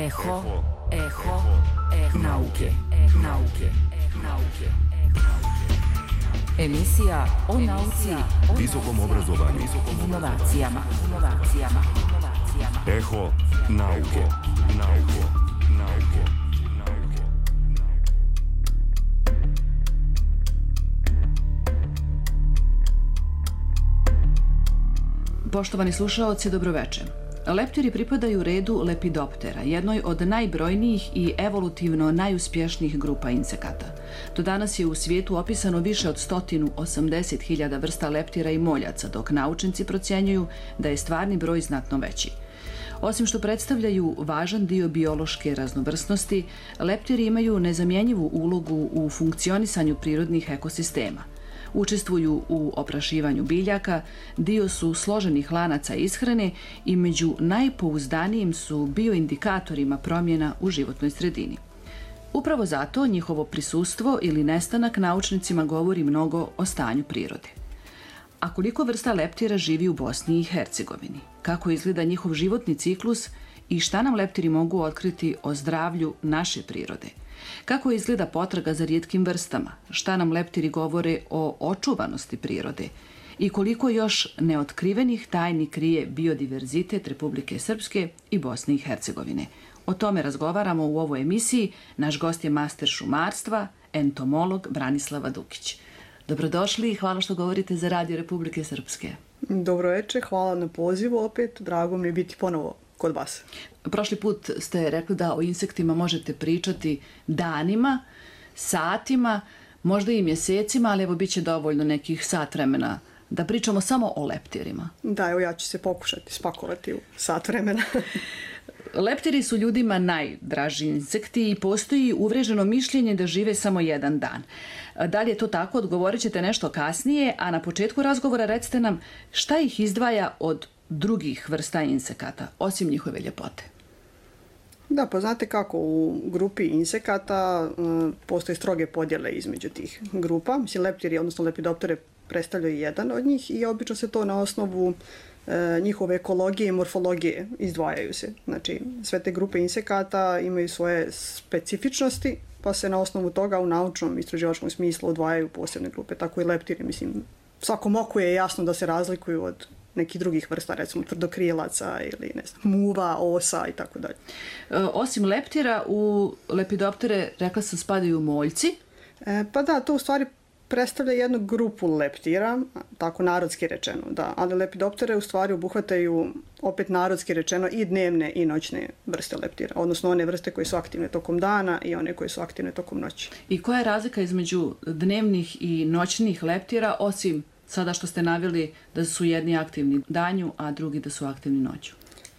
Eho nauke. Emisija o nauci, visokom obrazovanju, inovacijama. Eho nauke. Poštovani slušaoci, dobroveče. Leptiri pripadaju redu Lepidoptera, jednoj od najbrojnijih i evolutivno najuspješnijih grupa insekata. Do danas je u svijetu opisano više od 180.000 vrsta leptira i moljaca, dok naučnici procjenjuju da je stvarni broj znatno veći. Osim što predstavljaju važan dio biološke raznovrsnosti, leptiri imaju nezamjenjivu ulogu u funkcionisanju prirodnih ekosistema. Učestvuju u oprašivanju biljaka, dio su složenih lanaca ishrane i među najpouzdanijim su bioindikatorima promjena u životnoj sredini. Upravo zato njihovo prisustvo ili nestanak naučnicima govori mnogo o stanju prirode. A koliko vrsta leptira živi u Bosni i Hercegovini? Kako izgleda njihov životni ciklus i šta nam leptiri mogu otkriti o zdravlju naše prirode? Kako izgleda potraga za rijetkim vrstama? Šta nam leptiri govore o očuvanosti prirode? I koliko još neotkrivenih tajni krije biodiverzitet Republike Srpske i Bosne i Hercegovine? O tome razgovaramo u ovoj emisiji. Naš gost je master šumarstva, entomolog Branislava Dukić. Dobrodošli i hvala što govorite za Radio Republike Srpske. Dobroveče, hvala na pozivu opet. Drago mi je biti ponovo kod vas. Prošli put ste rekli da o insektima možete pričati danima, satima, možda i mjesecima, ali evo bit će dovoljno nekih sat vremena da pričamo samo o leptirima. Da, evo ja ću se pokušati spakovati u sat vremena. Leptiri su ljudima najdraži insekti i postoji uvriježeno mišljenje da žive samo jedan dan. Da li je to tako, odgovorit ćete nešto kasnije, a na početku razgovora recite nam šta ih izdvaja od drugih vrsta insekata, osim njihove ljepote. Da, pa znate kako, u grupi insekata postoje stroge podjele između tih grupa. Mislim, leptiri, odnosno lepidoptere, predstavljaju jedan od njih i obično se to na osnovu njihove ekologije i morfologije izdvajaju se. Znači, sve te grupe insekata imaju svoje specifičnosti, pa se na osnovu toga u naučnom istraživačkom smislu odvajaju posebne grupe. Tako i leptiri, mislim, svakom oku je jasno da se razlikuju od nekih drugih vrsta, recimo tvrdokrilaca ili ne znam, muva, osa i tako dalje. Osim leptira, u lepidoptere, rekla sam, spadaju moljci. Pa da, to u stvari predstavlja jednu grupu leptira, tako narodski rečeno, da. Ali lepidoptere u stvari obuhvataju, opet narodski rečeno, i dnevne i noćne vrste leptira. Odnosno one vrste koje su aktivne tokom dana i one koje su aktivne tokom noći. I koja je razlika između dnevnih i noćnih leptira, osim sada što ste naveli da su jedni aktivni danju, a drugi da su aktivni noću?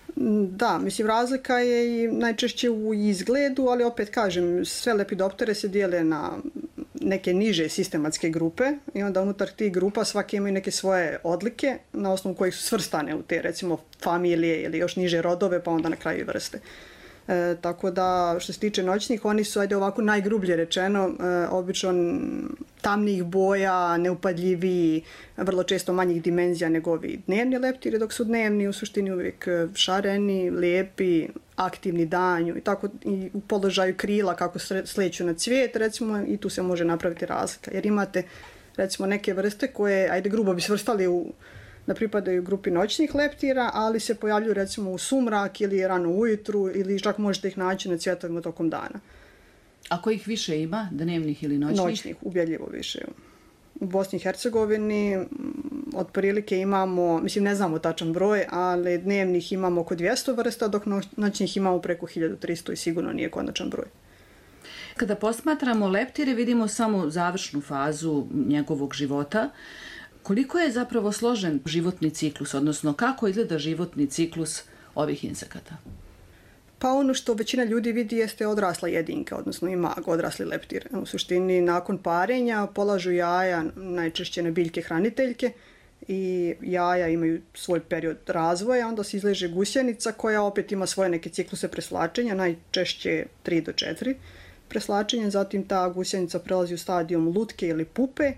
Da, mislim, razlika je i najčešće u izgledu, ali opet kažem, sve lepidoptere se dijele na neke niže sistematske grupe i onda unutar tih grupa svake imaju neke svoje odlike na osnovu kojih su svrstane u te, recimo, familije ili još niže rodove, pa onda na kraju vrste. Tako da, što se tiče noćnih, oni su, ajde ovako najgrublje rečeno, obično tamnijih boja, neupadljiviji, vrlo često manjih dimenzija nego ovi dnevni leptiri, dok su dnevni u suštini uvijek šareni, lijepi, aktivni danju i tako i u položaju krila kako sleću na cvijet, recimo, i tu se može napraviti razlika. Jer imate, recimo, neke vrste koje, ajde grubo bi svrstali da pripadaju grupi noćnih leptira, ali se pojavljuju recimo u sumrak ili rano ujutru ili čak možete ih naći na cvjetovima tokom dana. A kojih više ima, dnevnih ili noćnih? Noćnih, ubjedljivo više. U Bosni i Hercegovini otprilike imamo, mislim ne znamo tačan broj, ali dnevnih imamo oko 200 vrsta, dok noćnih imamo preko 1300 i sigurno nije konačan broj. Kada posmatramo leptire, vidimo samo završnu fazu njegovog života. Koliko je zapravo složen životni ciklus, odnosno kako izgleda životni ciklus ovih insekata? Pa ono što većina ljudi vidi jeste odrasla jedinka, odnosno ima odrasli leptir. U suštini, nakon parenja polažu jaja najčešće na biljke hraniteljke i jaja imaju svoj period razvoja, onda se izleže gusjenica koja opet ima svoje neke cikluse preslačenja, najčešće 3 do 4 preslačenja, zatim ta gusjenica prelazi u stadijum lutke ili pupe,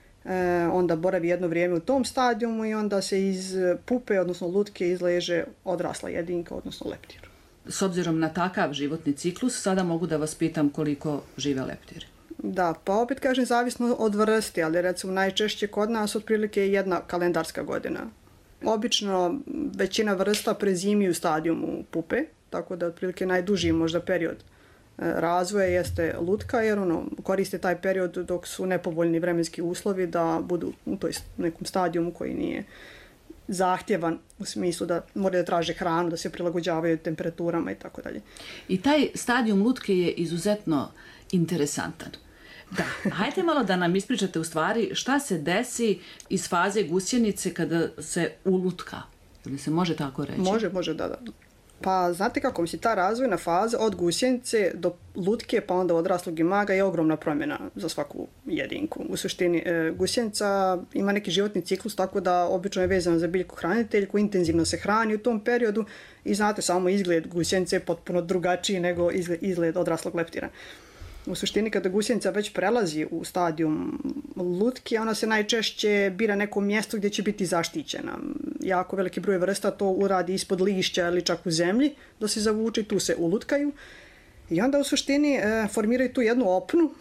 onda boravi jedno vrijeme u tom stadijumu i onda se iz pupe, odnosno lutke, izleže odrasla jedinka, odnosno leptir. S obzirom na takav životni ciklus, sada mogu da vas pitam koliko žive leptiri. Da, pa opet kažem zavisno od vrste, ali recimo najčešće kod nas otprilike je 1 kalendarska godina. Obično većina vrsta prezimi u stadijumu pupe, tako da otprilike najduži možda period razvoja jeste lutka, jer koriste taj period dok su nepovoljni vremenski uslovi da budu u nekom stadijumu koji nije zahtjevan u smislu da moraju da traže hranu, da se prilagođavaju temperaturama i tako dalje. I taj stadijum lutke je izuzetno interesantan. Da, hajde malo da nam ispričate u stvari šta se desi iz faze gusjenice kada se ulutka. Ili se može tako reći? Može, da. Pa znate kako, ta razvojna faza od gusjenice do lutke pa onda odraslog imaga je ogromna promjena za svaku jedinku. U suštini gusjenica ima neki životni ciklus tako da obično je vezana za biljku hraniteljku, intenzivno se hrani u tom periodu i znate samo izgled gusjenice je potpuno drugačiji nego izgled odraslog leptira. U suštini kada gusjenica već prelazi u stadijum lutke, ona se najčešće bira neko mjesto gdje će biti zaštićena. Jako veliki broj vrsta to uradi ispod lišća ili čak u zemlji, da se zavuče, tu se ulutkaju. I onda u suštini formiraju tu jednu opnu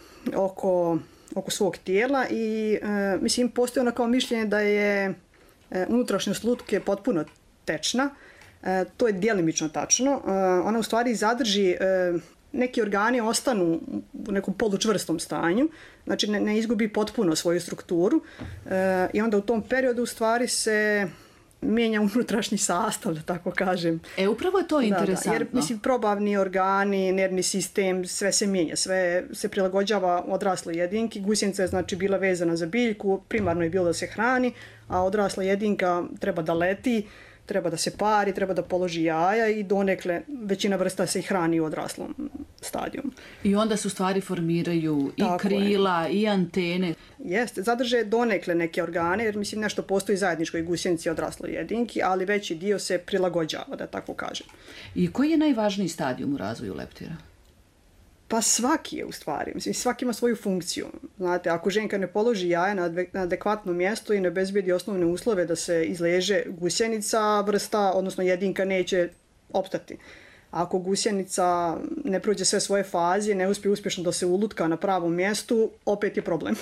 oko svog tijela i postoji ono kao mišljenje da je unutrašnjost lutke potpuno tečna. To je djelimično tačno. Ona u stvari zadrži neki organi ostanu u nekom polučvrstom stanju, znači ne izgubi potpuno svoju strukturu i onda u tom periodu u stvari se mijenja unutrašnji sastav, da tako kažem. Upravo je to interesantno. Da, jer probavni organi, nervni sistem, sve se mijenja, sve se prilagođava odrasloj jedinki. Gusjenica je znači bila vezana za biljku, primarno je bilo da se hrani, a odrasla jedinka treba da leti, treba da se pari, treba da položi jaja i donekle većina vrsta se i hrani u odraslom stadiju. I onda se u stvari formiraju i krila i antene. Jeste, zadrže donekle neke organe, jer nešto postoji zajedničko i gusjenici i odrasloj jedinki, ali veći dio se prilagođava, da tako kažem. I koji je najvažniji stadijum u razvoju leptira? Pa svaki je u stvari. Svaki ima svoju funkciju. Znate, ako ženka ne položi jaja na adekvatno mjesto i ne obezbedi osnovne uslove da se izleže gusjenica, vrsta, odnosno jedinka, neće opstati. Ako gusjenica ne prođe sve svoje faze, ne uspije uspješno da se ulutka na pravom mjestu, opet je problem.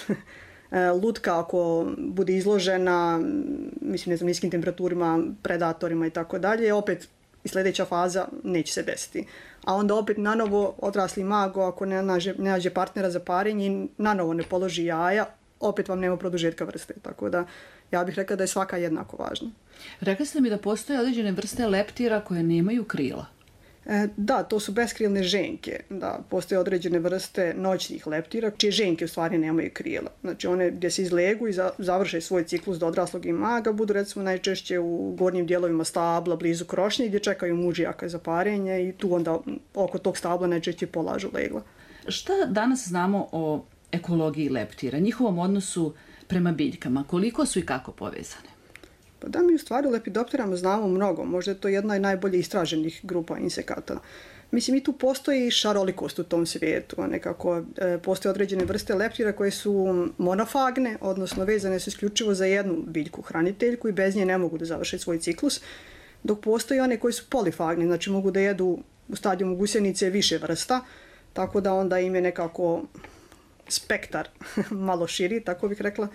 Lutka ako bude izložena, niskim temperaturima, predatorima i tako dalje, opet i sljedeća faza neće se desiti. A onda opet nanovo odrasli mago, ako ne nađe partnera za parenje i nanovo ne položi jaja, opet vam nema produžetka vrste. Tako da ja bih rekla da je svaka jednako važna. Rekli ste mi da postoje određene vrste leptira koje nemaju krila. Da, to su beskrilne ženke. Da, postoje određene vrste noćnih leptira, čije ženke u stvari nemaju krila. Znači one gdje se izlegu i završe svoj ciklus do odraslog imaga, budu recimo najčešće u gornjim dijelovima stabla, blizu krošnje, gdje čekaju mužjaka za parenje i tu onda oko tog stabla najčešće polažu legla. Šta danas znamo o ekologiji leptira, njihovom odnosu prema biljkama, koliko su i kako povezane? Pa da, mi u stvari o lepidopterama znamo mnogo, možda je to jedna od najbolje istraženih grupa insekata. I tu postoji šarolikost u tom svijetu, nekako postoje određene vrste leptira koje su monofagne, odnosno vezane su isključivo za jednu biljku hraniteljku i bez nje ne mogu da završe svoj ciklus, dok postoji one koje su polifagne, znači mogu da jedu u stadijumu gusjenice više vrsta, tako da onda im je nekako spektar malo širi, tako bih rekla.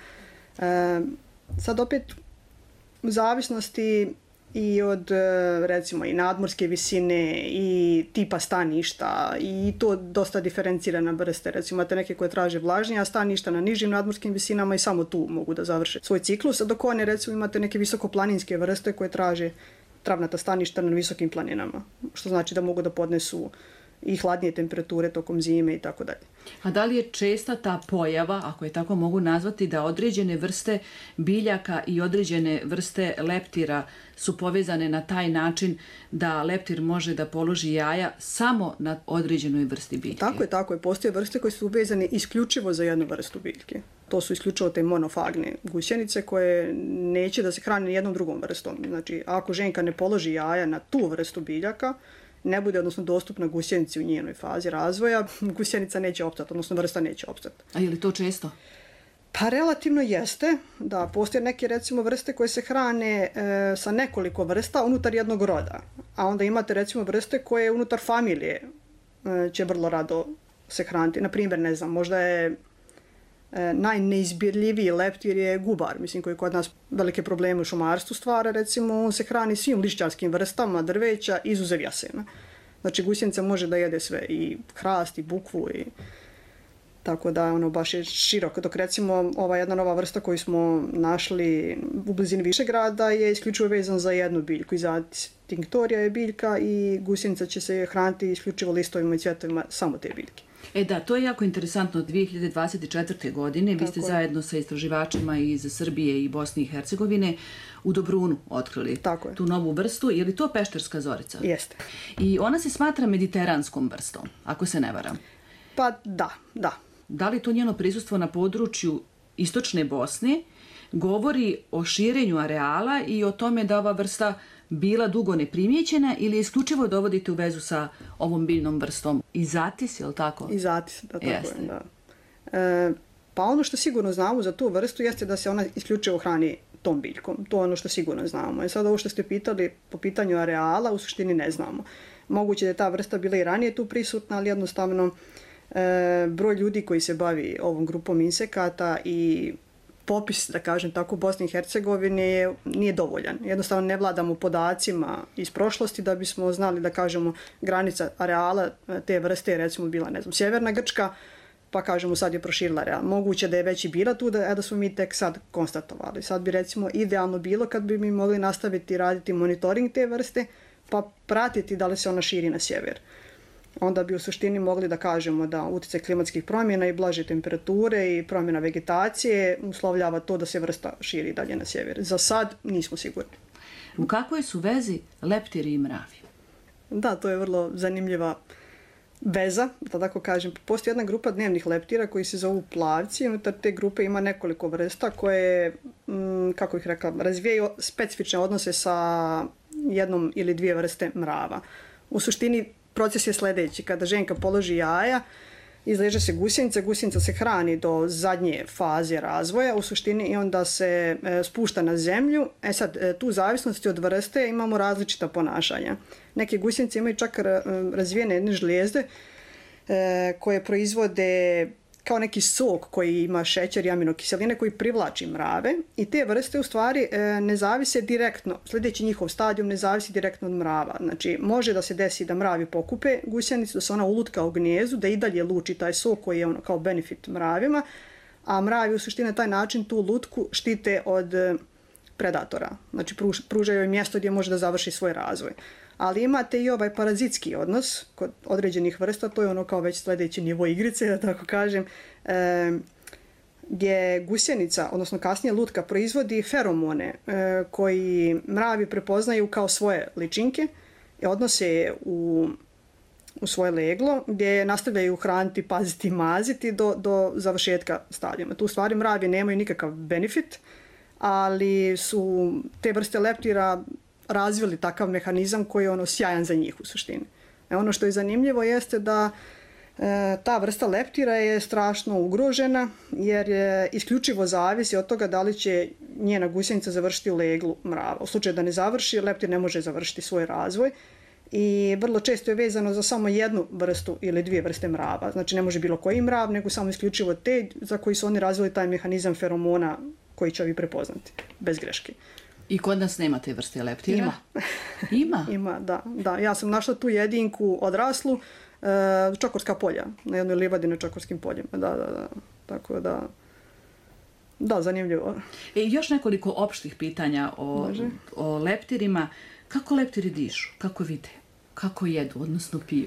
Sad opet u zavisnosti i od recimo i nadmorske visine i tipa staništa i to dosta diferencirana vrste. Recimo imate neke koje traže vlažnija staništa na nižim nadmorskim visinama i samo tu mogu da završe svoj ciklus, a dok one recimo imate neke visokoplaninske vrste koje traže travnata staništa na visokim planinama, što znači da mogu da podnesu i hladnije temperature tokom zime i tako dalje. A da li je česta ta pojava, ako je tako mogu nazvati, da određene vrste biljaka i određene vrste leptira su povezane na taj način da leptir može da položi jaja samo na određenoj vrsti biljke? Tako je. Postoje vrste koje su vezane isključivo za jednu vrstu biljke. To su isključivo te monofagne gusjenice koje neće da se hrane jednom drugom vrstom. Znači, ako ženka ne položi jaja na tu vrstu biljaka, ne bude odnosno dostupna gusjenici u njenoj fazi razvoja, gusjenica neće opstati, odnosno vrsta neće opstati. A je li to često? Pa relativno jeste, da, postoje neke recimo vrste koje se hrane sa nekoliko vrsta unutar jednog roda, a onda imate recimo vrste koje unutar familije će vrlo rado se hraniti. Naprimjer, ne znam, možda je najneizbirljiviji leptir je gubar, mislim, koji kod nas velike probleme u šumarstvu stvara, recimo on se hrani svim lišćarskim vrstama drveća izuzev jasena. Znači gusjenica može da jede sve, i hrast, i bukvu, i tako da ono baš je široko. Dok recimo ova jedna nova vrsta koju smo našli u blizini Višegrada je isključivo vezan za jednu biljku. Izatis tinctoria je biljka i gusjenica će se hraniti isključivo listovima i cvjetovima samo te biljke. Da, to je jako interesantno. 2024. godine vi ste zajedno sa istraživačima iz Srbije i Bosne i Hercegovine u Dobrunu otkrili tu novu vrstu. Je li to pešterska zorica? Jeste. I ona se smatra mediteranskom vrstom, ako se ne varam. Pa da. Da li to njeno prisustvo na području istočne Bosne govori o širenju areala i o tome da ova vrsta bila dugo neprimjećena ili isključivo dovodite u vezu sa ovom biljnom vrstom? Izatis, je li tako? Izatis, da, tako je, da. Pa ono što sigurno znamo za tu vrstu jeste da se ona isključivo hrani tom biljkom. To je ono što sigurno znamo. I sad ovo što ste pitali po pitanju areala, u suštini ne znamo. Moguće da je ta vrsta bila i ranije tu prisutna, ali jednostavno broj ljudi koji se bavi ovom grupom insekata i popis, da kažem tako, Bosne i Hercegovine nije dovoljan. Jednostavno ne vladamo podacima iz prošlosti da bismo znali, da kažemo, granica areala te vrste, recimo bila, ne znam, sjeverna Grčka, pa kažemo sad je proširila areal. Moguće da je već i bila tu, da smo mi tek sad konstatovali. Sad bi recimo idealno bilo kad bi mi mogli nastaviti raditi monitoring te vrste, pa pratiti da li se ona širi na sjever. Onda bi u suštini mogli da kažemo da utjecaj klimatskih promjena i blaže temperature i promjena vegetacije uslovljava to da se vrsta širi dalje na sjever. Za sad nismo sigurni. U kakvoj su vezi leptiri i mravi? Da, to je vrlo zanimljiva veza, da tako kažem. Postoji jedna grupa dnevnih leptira koji se zovu plavci. Unutar te grupe ima nekoliko vrsta koje, kako bih rekla, razvijaju specifične odnose sa jednom ili dvije vrste mrava. U suštini proces je sljedeći. Kada ženka položi jaja, izleže se gusjenica, gusjenica se hrani do zadnje faze razvoja u suštini i onda se spušta na zemlju. Sad, tu u zavisnosti od vrste imamo različita ponašanja. Neke gusjenice imaju čak razvijene jedne žlijezde koje proizvode kao neki sok koji ima šećer i aminokiseline koji privlači mrave i te vrste u stvari ne zavise direktno, sljedeći njihov stadijum ne zavisi direktno od mrava. Znači može da se desi da mravi pokupe gusjenicu, da se ona ulutka u gnijezdu, da i dalje luči taj sok koji je ono kao benefit mravima, a mravi u suštini na taj način tu lutku štite od predatora. Znači pružaju joj mjesto gdje može da završi svoj razvoj. Ali imate i ovaj parazitski odnos kod određenih vrsta, to je ono kao već sljedeći nivo igrice, da tako kažem, gdje gusjenica, odnosno kasnije lutka, proizvodi feromone koji mravi prepoznaju kao svoje ličinke i odnose je u svoje leglo gdje nastavljaju hraniti, paziti i maziti do završetka stadijuma. Tu u stvari mravi nemaju nikakav benefit, ali su te vrste leptira razvili takav mehanizam koji je ono sjajan za njih u suštini. Ono što je zanimljivo jeste da ta vrsta leptira je strašno ugrožena jer isključivo zavisi od toga da li će njena gusjenica završiti u leglu mrava. U slučaju da ne završi, leptir ne može završiti svoj razvoj i vrlo često je vezano za samo jednu vrstu ili dvije vrste mrava. Znači ne može bilo koji mrav, nego samo isključivo te za koji su oni razvili taj mehanizam feromona koji će ovi prepoznati bez greške. I kod nas nema te vrste leptira? Ima? Ima, da. Ja sam našla tu jedinku odraslu, Čokorska polja, na jednoj livadi na Čokorskim poljima. Da. Tako da, zanimljivo. Još nekoliko opštih pitanja o leptirima. Kako leptiri dišu? Kako vide? Kako jedu, odnosno piju?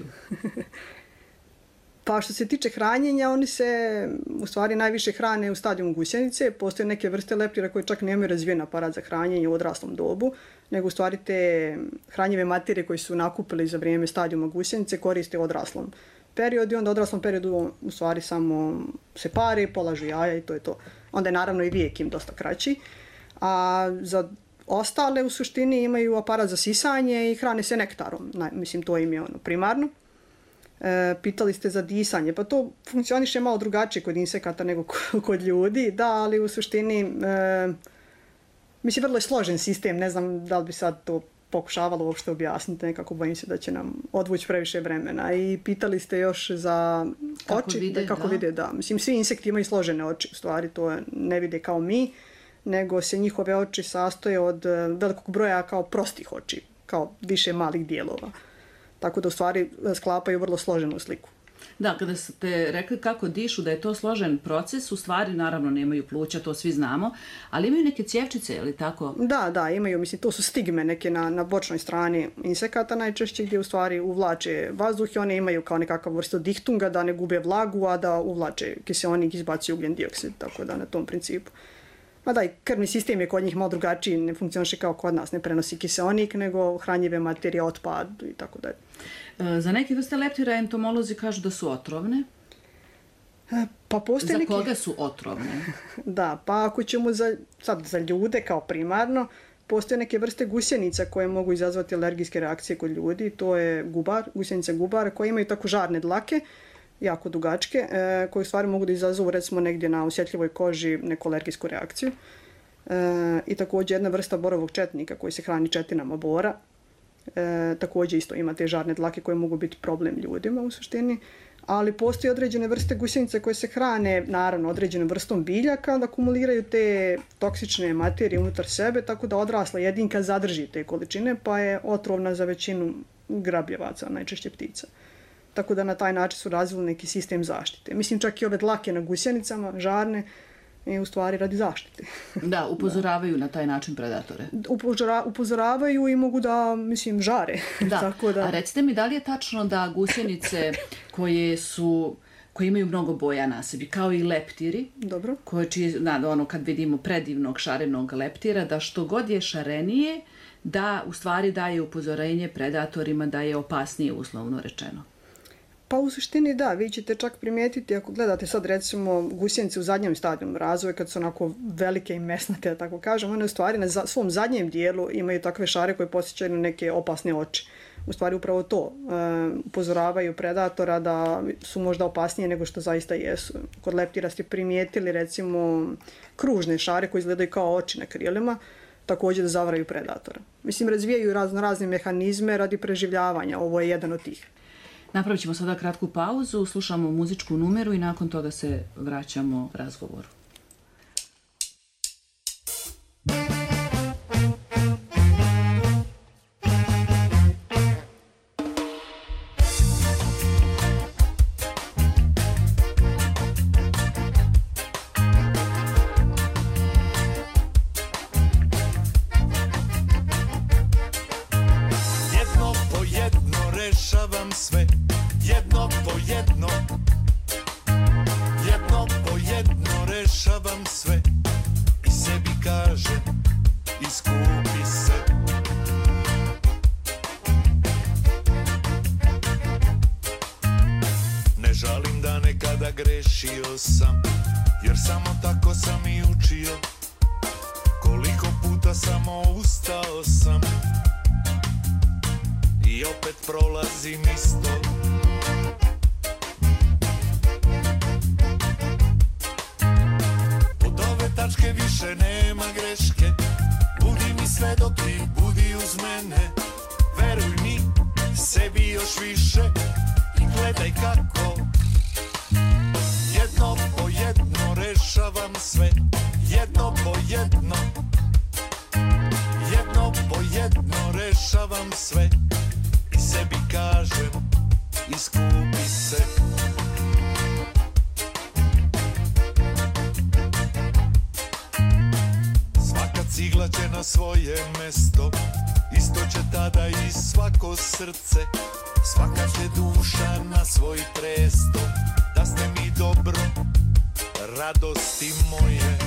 Pa što se tiče hranjenja, oni se u stvari najviše hrane u stadijumu gusjenice. Postoje neke vrste leptira koje čak nemaju razvijen aparat za hranjenje u odraslom dobu, nego u stvari te hranjive materije koje su nakupili za vrijeme stadijuma gusjenice koriste u odraslom periodu i onda u odraslom periodu u stvari samo se pare, polažu jaja i to je to. Onda je naravno i vijek im dosta kraći. A za ostale u suštini imaju aparat za sisanje i hrane se nektarom. Mislim, to im je primarno. Pitali ste za disanje, pa to funkcioniše malo drugačije kod insekata nego kod ljudi, da, ali u suštini mislim, vrlo je složen sistem, ne znam da li bi sad to pokušavalo uopšte objasniti, nekako bojim se da će nam odvući previše vremena. I pitali ste još za oči, kako vide, da. Mislim, svi insekti imaju složene oči, u stvari to ne vide kao mi, nego se njihove oči sastoje od velikog broja kao prostih oči, kao više malih dijelova. Tako da u stvari sklapaju vrlo složenu sliku. Da, kada ste rekli kako dišu, da je to složen proces, u stvari naravno nemaju pluća, to svi znamo, ali imaju neke cjevčice, je li tako? Da, imaju, mislim, to su stigme neke na bočnoj strani insekata najčešće, gdje u stvari uvlače vazduh i one imaju kao nekakav vrstu dihtunga da ne gube vlagu, a da uvlače kiseonik, izbacuju ugljen dioksid, tako da na tom principu. Ma da, i krvni sistem je kod njih malo drugačiji, ne funkcioniše kao kod nas, ne prenosi kiseonik, nego hranjive materije, otpad i tako dalje. Za neke vrste leptira entomolozi kažu da su otrovne. Pa postoje za koga su otrovne? Da, pa ako ćemo za ljude kao primarno, postoje neke vrste gusjenica koje mogu izazvati alergijske reakcije kod ljudi. To je gusjenica gubar, koje imaju tako žarne dlake, jako dugačke, koje u stvari mogu da izazovu recimo negdje na osjetljivoj koži neku alergijsku reakciju. I također jedna vrsta borovog četnika koji se hrani četinama bora. Također isto ima te žarne dlake koje mogu biti problem ljudima u suštini, ali postoje određene vrste gusjenica koje se hrane naravno određenom vrstom biljaka, da akumuliraju te toksične materije unutar sebe, tako da odrasla jedinka zadrži te količine, pa je otrovna za većinu grabljevaca, najčešće ptica. Tako da na taj način su razvili neki sistem zaštite. Mislim, čak i ove dlake na gusjenicama, žarne, i u stvari radi zaštite. Da, upozoravaju na taj način predatore. Upozoravaju i mogu da, mislim, žare. Da. Tako da. A recite mi, da li je tačno da gusjenice koje imaju mnogo boja na sebi, kao i leptiri, dobro, kad vidimo predivnog šarenog leptira, da što god je šarenije, da u stvari daje upozorenje predatorima da je opasnije, uslovno rečeno? Pa u suštini da, vi ćete čak primijetiti ako gledate sad recimo gusjenice u zadnjem stadiju razvoja kad su onako velike i mesnate, da tako kažem, one u stvari na svom zadnjem dijelu imaju takve šare koje podsjećaju na neke opasne oči. U stvari upravo to upozoravaju predatora da su možda opasnije nego što zaista jesu. Kod leptira ste primijetili recimo kružne šare koje izgledaju kao oči na krilima, također da zavaraju predatora. Mislim, razvijaju razne mehanizme radi preživljavanja, ovo je jedan od tih. Napravit ćemo sada kratku pauzu, slušamo muzičku numeru i nakon toga se vraćamo razgovoru. Jedno po jedno rešavam sve, jedno po jedno, jedno po jedno rešavam sve i sebi kažem iskupi se. Ne žalim da nekada grešio sam, jer samo tako sam i učio. Koliko puta samo ustao sam i opet prolazim isto. Od ove tačke više nema greške, budi mi sve dok ti budi uz mene. Veruj mi, sebi još više i gledaj kako jedno po jedno rešavam sve, jedno po jedno, jedno po jedno rešavam sve i sebi kažem iskupi se. Svaka cigla će na svoje mesto, isto će tada i svako srce. Svaka će duša na svoj presto, da ste mi dobro, radosti moje.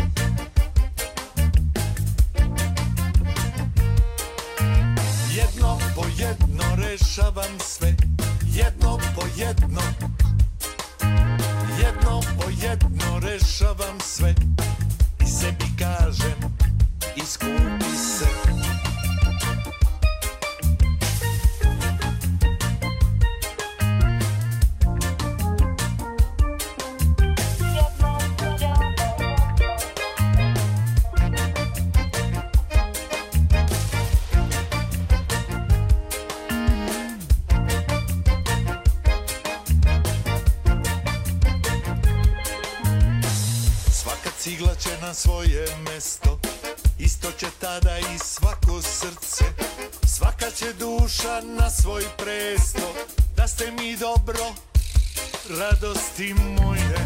Jedno po jedno rešavam sve, jedno po jedno, jedno po jedno rešavam sve i sebi kažem iskupi se. na svoje mesto, isto će tada i svako srce, svaka će duša na svoj presto. Da ste mi dobro, radosti moje.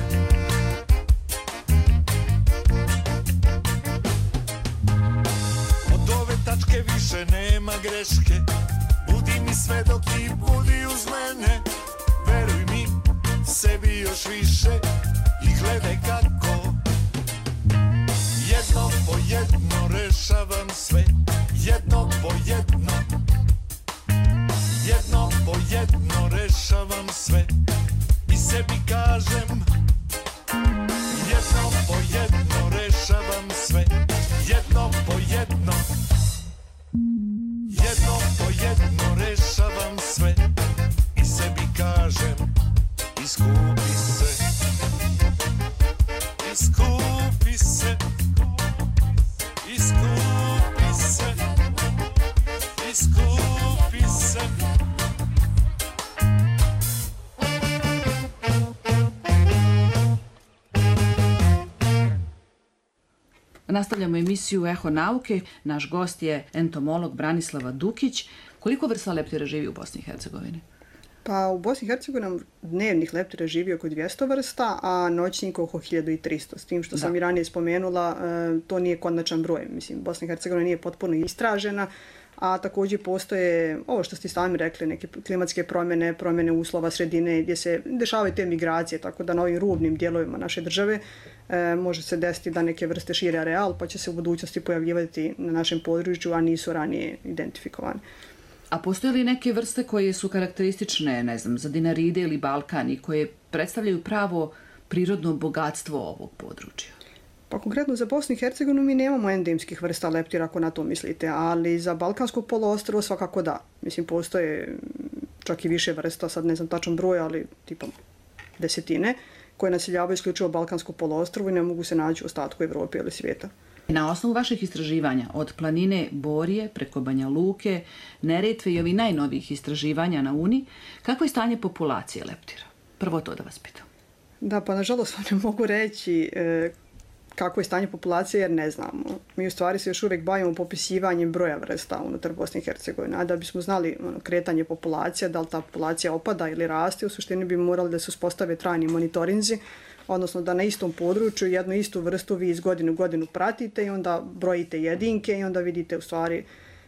Od ove tačke više nema greške, budi mi sve dok i budi uz mene. Veruj mi, sebi još više i gledaj kako jedno po jedno rešavam sve, jedno po jedno, jedno po jedno rešavam sve i sebi kažem jedno po jedno rešavam sve, jedno po jedno, jedno po jedno rešavam sve i sebi kažem iskupi se, iskupi se, iskupi se, iskupi se. Nastavljamo emisiju Eho nauke. Naš gost je entomolog Branislava Dukić. Koliko vrsta leptira živi u Bosni i Hercegovini? Pa u Bosni i Hercegovini dnevnih leptira živi oko 200 vrsta, a noćnika oko 1300. S tim što sam i ranije spomenula, to nije konačan broj. Mislim, Bosna i Hercegovina nije potpuno istražena, a također postoje, ovo što ste sami rekli, neke klimatske promjene, promjene uslova sredine gdje se dešavaju te migracije, tako da na ovim rubnim dijelovima naše države može se desiti da neke vrste šire areal, pa će se u budućnosti pojavljivati na našem području, a nisu ranije identifikovane. A postoje li neke vrste koje su karakteristične, ne znam, za Dinaride ili Balkan i koje predstavljaju pravo prirodno bogatstvo ovog područja? Pa konkretno za Bosnu i Hercegovinu mi nemamo endemskih vrsta leptira, ako na to mislite, ali za Balkansko poluostrvo svakako da. Mislim, postoje čak i više vrsta, sad ne znam tačan broj, ali tipa desetine, koje naseljavaju isključivo Balkansko poluostrvo i ne mogu se naći u ostatku Evrope ili svijeta. Na osnovu vaših istraživanja, od planine Borije preko Banja Luke, Neretve i ovih najnovijih istraživanja na Uni, kako je stanje populacije leptira? Prvo to da vas pitam. Da, pa nažalost ne mogu reći kako je stanje populacije jer ne znamo. Mi u stvari se još uvijek bavimo popisivanjem broja vrsta unutar Bosne i Hercegovine. A da bismo znali kretanje populacija, da li ta populacija opada ili raste, u suštini bi morali da se uspostave trajni monitorinzi, odnosno da na istom području jednu istu vrstu vi iz godine u godinu pratite i onda brojite jedinke i onda vidite u stvari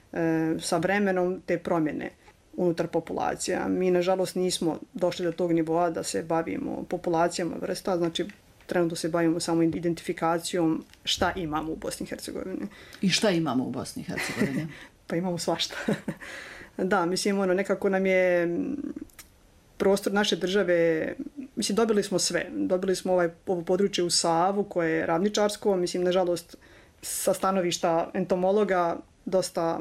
sa vremenom te promjene unutar populacija. Mi nažalost nismo došli do tog nivoa da se bavimo populacijama vrsta, znači trenutno se bavimo samo identifikacijom šta imamo u Bosni i Hercegovini. I šta imamo u Bosni i Hercegovini? Pa imamo svašta. Da, mislim, nekako nam je prostor naše države, mislim, dobili smo sve. Dobili smo ovo područje u Savu koje je ravničarsko, mislim, nažalost, sa stanovišta entomologa dosta,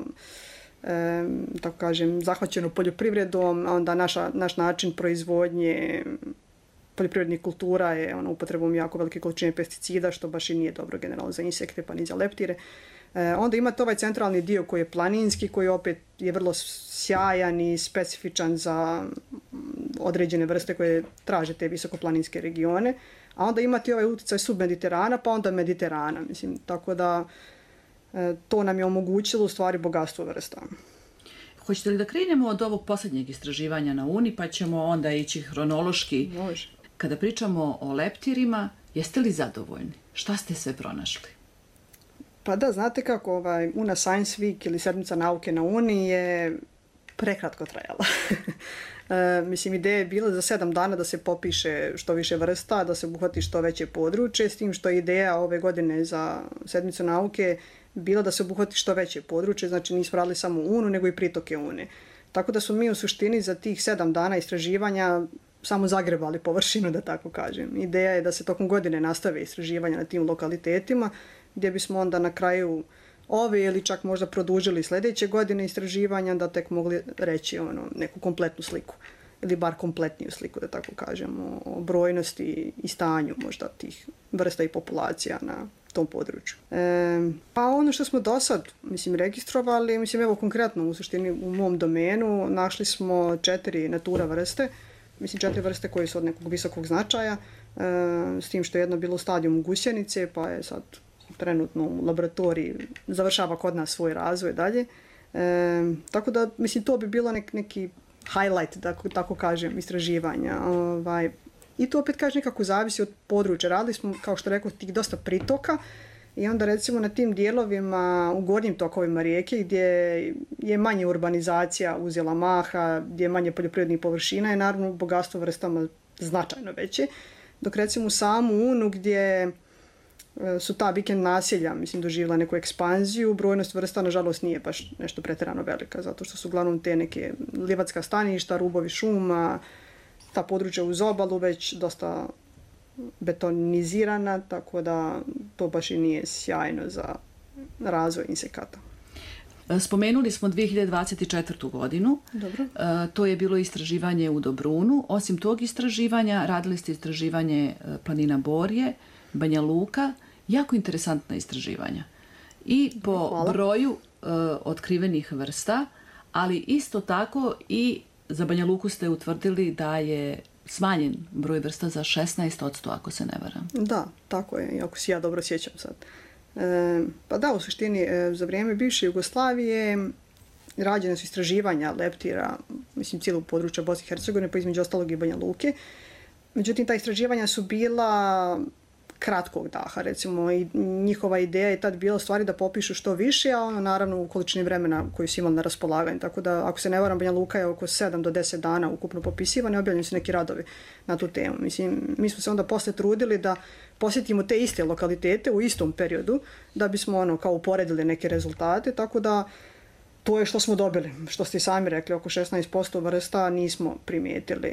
tako kažem, zahvaćeno poljoprivredom, a onda naš način proizvodnje poljoprivrednih kultura je upotrebom jako velike količine pesticida, što baš i nije dobro generalno za insekte pa ni za leptire. Onda imate ovaj centralni dio koji je planinski, koji opet je vrlo sjajan i specifičan za određene vrste koje traže te visokoplaninske regione. A onda imate ovaj utjecaj submediterana, pa onda Mediterana. Mislim, tako da to nam je omogućilo u stvari bogatstvo vrsta. Hoćete li da krenemo od ovog posljednjeg istraživanja na Uni, pa ćemo onda ići hronološki? Može. Kada pričamo o leptirima, jeste li zadovoljni? Šta ste sve pronašli? Pa da, znate kako, Una Science Week ili sedmica nauke na Uni je prekratko trajala. Mislim, ideja je bila za 7 dana da se popiše što više vrsta, da se obuhvati što veće područje, s tim što je ideja ove godine za sedmicu nauke bila da se obuhvati što veće područje, znači nismo radili samo Unu, nego i pritoke Une. Tako da smo mi u suštini za tih 7 dana istraživanja samo zagrebali površinu, da tako kažem. Ideja je da se tokom godine nastave istraživanja na tim lokalitetima, gdje bismo onda na kraju ove ili čak možda produžili sljedeće godine istraživanja da tek mogli reći neku kompletnu sliku ili bar kompletniju sliku, da tako kažemo, o brojnosti i stanju možda tih vrsta i populacija na tom području. Pa ono što smo do sad, registrovali, evo konkretno u suštini u mom domenu našli smo 4 natura vrste, 4 vrste koje su od nekog visokog značaja, s tim što je jedno bilo u stadijumu gusjenice, pa je sad trenutno u laboratoriji, završava kod nas svoj razvoj dalje. Tako da, mislim, to bi bilo neki highlight, da tako kažem, istraživanja. I to opet kaže nekako zavisi od područja. Radili smo, kao što rekao, tih dosta pritoka i onda recimo na tim dijelovima u gornjim tokovima rijeke gdje je manje urbanizacija uzela maha, gdje je manje poljoprivrednih površina je naravno bogatstvo vrstama značajno veće. Dok recimo u samu Unu gdje su ta vikend naselja, mislim, doživjela neku ekspanziju, brojnost vrsta nažalost nije baš nešto pretjerano velika, zato što su uglavnom te neke livatska staništa, rubovi šuma, ta područja uz obalu već dosta betonizirana, tako da to baš i nije sjajno za razvoj insekata. Spomenuli smo 2024. godinu. Dobro. To je bilo istraživanje u Dobrunu. Osim tog istraživanja, radili ste istraživanje planina Borje, Banja Luka, jako interesantna istraživanja. I po broju otkrivenih vrsta, ali isto tako i za Banja Luku ste utvrdili da je smanjen broj vrsta za 16%, ako se ne varam. Da, tako je, ako se ja dobro sjećam sad. Pa da, u suštini, za vrijeme bivše Jugoslavije rađene su istraživanja leptira, mislim, cijelog područja Bosne i Hercegovine, pa između ostalog i Banja Luke. Međutim, ta istraživanja su bila kratkog daha, recimo, i njihova ideja je tad bila stvari da popišu što više, a ono naravno u količini vremena koju su imali na raspolaganju. Tako da, ako se ne varam, Banja Luka je oko 7 do 10 dana ukupno popisivane, objavljeni su neki radovi na tu temu. Mislim, mi smo se onda poslije trudili da posjetimo te iste lokalitete u istom periodu, da bismo kao uporedili neke rezultate, tako da to je što smo dobili. Što ste i sami rekli, oko 16% vrsta nismo primijetili.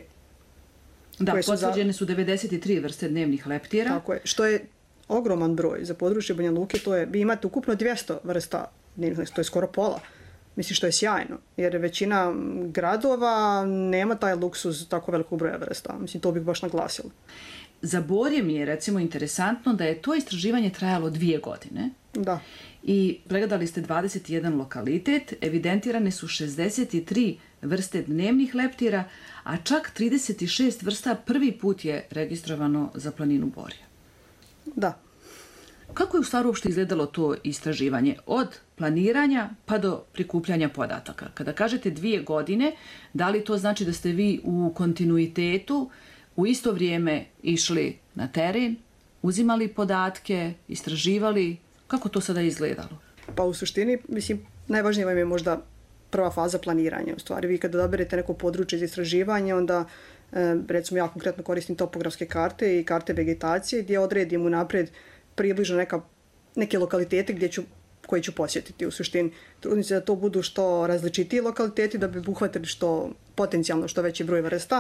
Da, potvrđene su 93 vrste dnevnih leptira. Tako je, što je ogroman broj za područje Banja Luke, vi imate ukupno 200 vrsta dnevnih leptira, to je skoro pola. Mislim, što je sjajno, jer većina gradova nema taj luksuz tako velikog broja vrsta. Mislim, to bih baš naglasila. Za Borje mi je recimo interesantno da je to istraživanje trajalo 2 godine. Da. I pregledali ste 21 lokalitet, evidentirane su 63 vrste dnevnih leptira, a čak 36 vrsta prvi put je registrovano za planinu Borje. Da. Kako je u stvari uopšte izgledalo to istraživanje? Od planiranja pa do prikupljanja podataka. Kada kažete 2 godine, da li to znači da ste vi u kontinuitetu u isto vrijeme išli na teren, uzimali podatke, istraživali? Kako to sada izgledalo? Pa u suštini, mislim, najvažnije vam je možda prva faza planiranja. U stvari, vi kada odaberete neko područje za istraživanje, onda, recimo, ja konkretno koristim topografske karte i karte vegetacije, gdje odredim unaprijed približno neke lokalitete koje ću posjetiti. U suštini, trudim se da to budu što različitiji lokaliteti, da bi obuhvatili potencijalno što veći broj vrsta.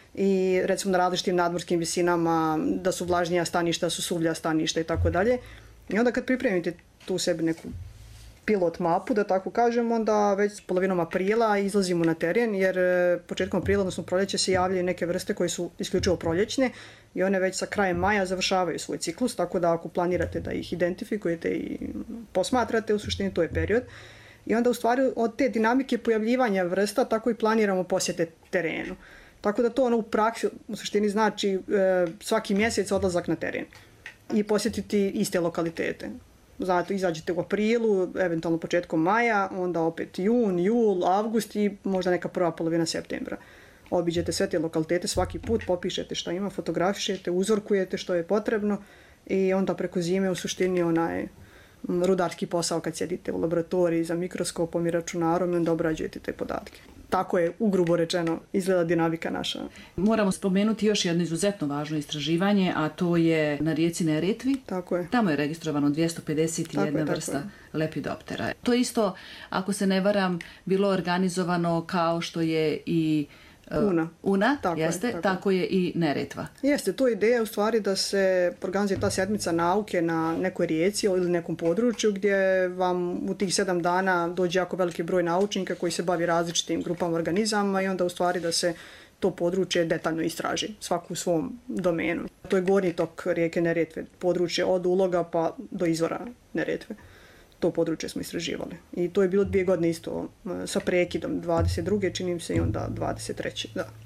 I recimo na različitim nadmorskim visinama, da su vlažnija staništa, da su suvlja staništa i tako dalje. I onda kad pripremite tu sebi neku pilot mapu, da tako kažem, onda već polovinom aprila izlazimo na teren, jer početkom aprila, odnosno proljeće, se javljaju neke vrste koje su isključivo proljećne i one već sa krajem maja završavaju svoj ciklus, tako da ako planirate da ih identifikujete i posmatrate, u suštini to je period. I onda u stvari od te dinamike pojavljivanja vrsta tako i planiramo posjete terenu. Tako da to u praksi u suštini znači svaki mjesec odlazak na teren i posjetiti iste lokalitete. Znate, izađete u aprilu, eventualno početkom maja, onda opet jun, jul, avgust i možda neka prva polovina septembra. Obiđete sve te lokalitete svaki put, popišete što ima, fotografišete, uzorkujete što je potrebno i onda preko zime u suštini onaj rudarski posao kad sjedite u laboratoriji za mikroskopom i računarom i onda obrađujete te podatke. Tako je, ugrubo rečeno, izgleda dinamika naša. Moramo spomenuti još jedno izuzetno važno istraživanje, a to je na rijeci Neretvi. Tako je. Tamo je registrovano 251 vrsta lepidoptera. To isto, ako se ne varam, bilo organizovano kao što je i Una, tako je i Neretva. Jeste, to je ideja u stvari da se organizuje ta sedmica nauke na nekoj rijeci ili nekom području gdje vam u tih 7 dana dođe jako veliki broj naučnika koji se bavi različitim grupama organizama i onda u stvari da se to područje detaljno istraži, svaku u svom domenu. To je gornji tok rijeke Neretve, područje od uloga pa do izvora Neretve. To područje smo istraživali. I to je bilo 2 godine isto sa prekidom, 22. čini mi se i onda 23. Da.